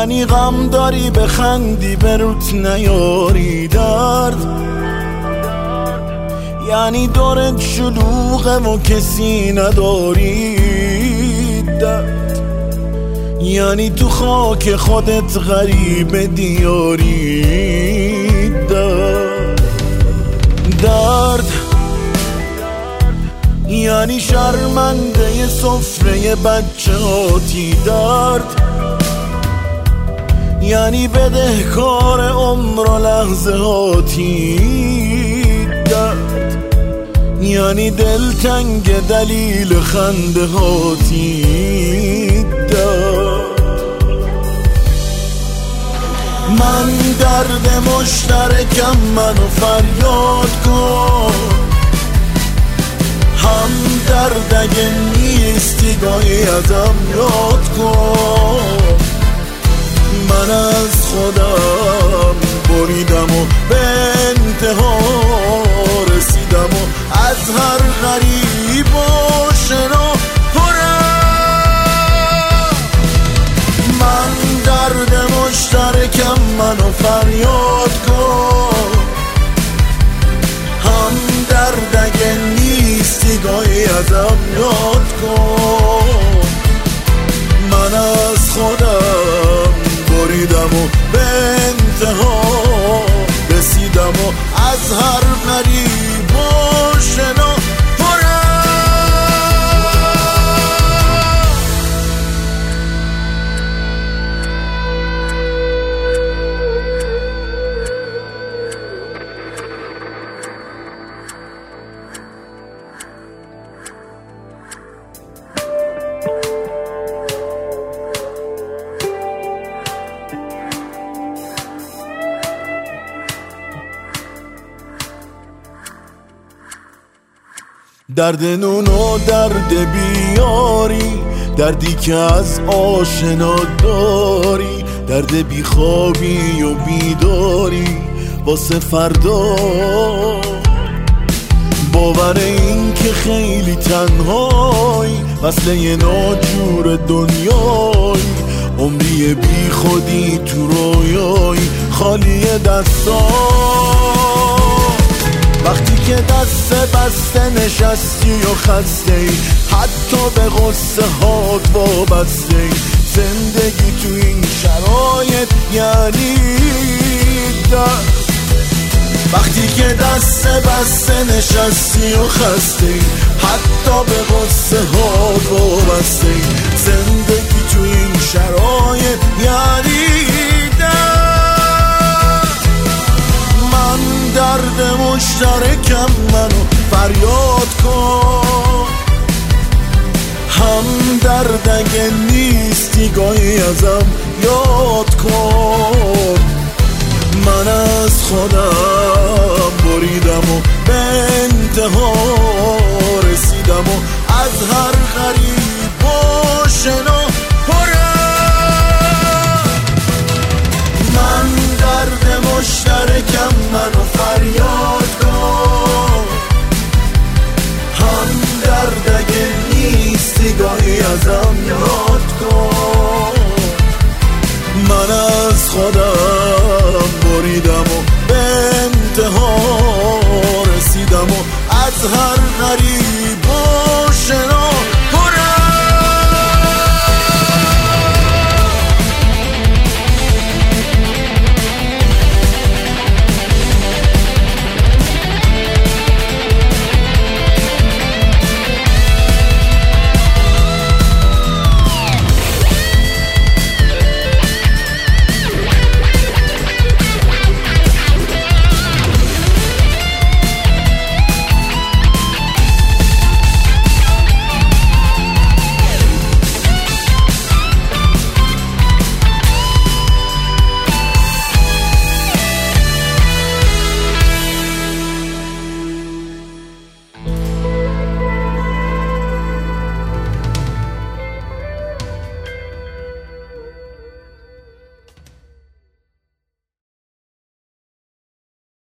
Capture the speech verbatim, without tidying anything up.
یعنی غم داری بخندی به روت نیاری درد، یعنی دورت شلوغه و کسی نداری درد، یعنی تو خاک خودت غریب دیاری درد درد، یعنی شرمنده سفره بچه هاتی درد، یعنی بدهکار عمر و لحظه هاتی درد، یعنی دلتنگ دلیل خنده هاتی درد. من درد مشترکم، منو فریاد کن، هم درد اگه نیستی گاهی ازم یاد کن. من از خودم بریدم و به انتها رسیدم و از هر غریب و شنا پرم. من درد مشترکم، منو فریاد کن، هم درد اگه نیستی گاهی ازم یاد کن. من از خودم بریدم و به انتها رسیدم و از هر غریب و شنا درد نون و درد بیاری، دردی که از آشنا داری، درد بیخوابی و بیداری واسه فردا. باور این که خیلی تنهایی، وصله ناجور دنیایی، عمری بی خودی تو رویایی، خالی دستا. وقتی که دست بسته نشستی و خسته ای، حتی به غصه هات وابسته ای، زندگی تو این شرایط یعنی درد. وقتی که دست بسته نشستی و خسته ای، حتی به غصه هات وابسته ای، زندگی تو این شرایط یعنی درد مشترکم، منو فریاد کن، هم درد اگه نیستی گاهی ازم یاد کن. من از خودم بریدم و به انتها رسیدم و از هر غریب و شنا پرم. من درد مشترکم، منو فریاد کن، هم درد اگه نیستی گاهی ازم یاد